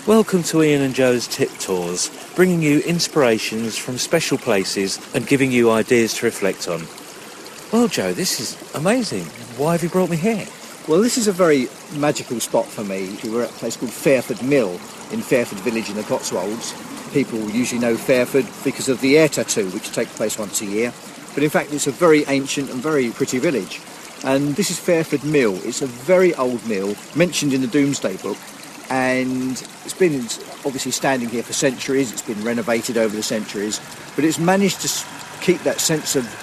Welcome to Ian and Joe's Tip Tours, bringing you inspirations from special places and giving you ideas to reflect on. Well, Joe, this is amazing. Why have you brought me here? Well, this is a very magical spot for me. We were at a place called Fairford Mill in Fairford Village in the Cotswolds. People usually know Fairford because of the air tattoo, which takes place once a year. But in fact, it's a very ancient and very pretty village. And this is Fairford Mill. It's a very old mill, mentioned in the Domesday Book. And it's been obviously standing here for centuries. It's been renovated over the centuries. But it's managed to keep that sense of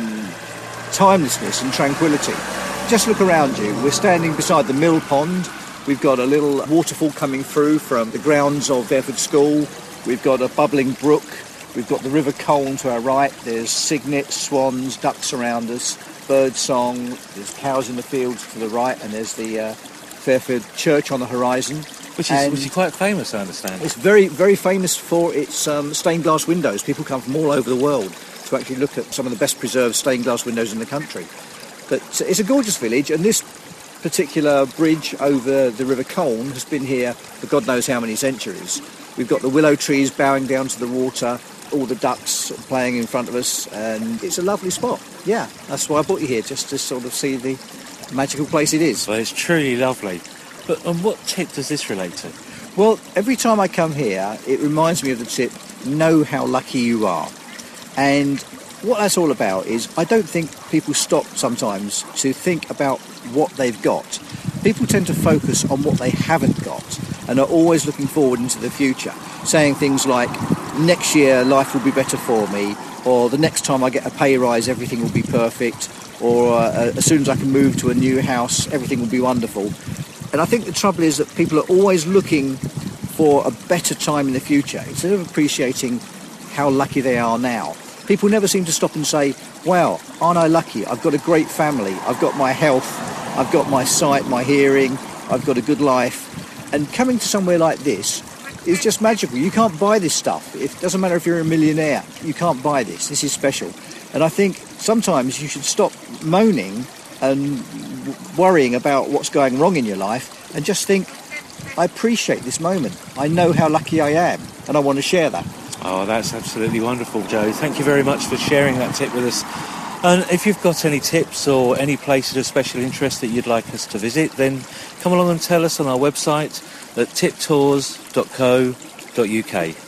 timelessness and tranquility. Just look around you. We're standing beside the mill pond. We've got a little waterfall coming through from the grounds of Fairford School. We've got a bubbling brook. We've got the River Colne to our right. There's cygnets, swans, ducks around us, bird song. There's cows in the fields to the right, and there's the Fairford Church on the horizon. Which is quite famous, I understand. It's very, very famous for its stained glass windows. People come from all over the world to actually look at some of the best preserved stained glass windows in the country. But it's a gorgeous village, and this particular bridge over the River Colne has been here for God knows how many centuries. We've got the willow trees bowing down to the water, all the ducks playing in front of us, and it's a lovely spot. Yeah, that's why I brought you here, just to sort of see the magical place it is. Well, it's truly lovely. But what tip does this relate to? Well, every time I come here, it reminds me of the tip, know how lucky you are. And what that's all about is I don't think people stop sometimes to think about what they've got. People tend to focus on what they haven't got and are always looking forward into the future, saying things like, next year life will be better for me, or the next time I get a pay rise everything will be perfect, or as soon as I can move to a new house everything will be wonderful. And I think the trouble is that people are always looking for a better time in the future instead of appreciating how lucky they are now. People never seem to stop and say, wow, aren't I lucky? I've got a great family. I've got my health. I've got my sight, my hearing. I've got a good life. And coming to somewhere like this is just magical. You can't buy this stuff. It doesn't matter if you're a millionaire. You can't buy this. This is special. And I think sometimes you should stop moaning and worrying about what's going wrong in your life and just think, I appreciate this moment. I know how lucky I am, and I want to share that. Oh, that's absolutely wonderful, Joe. Thank you very much for sharing that tip with us. And if you've got any tips or any places of special interest that you'd like us to visit, then come along and tell us on our website at tiptours.co.uk.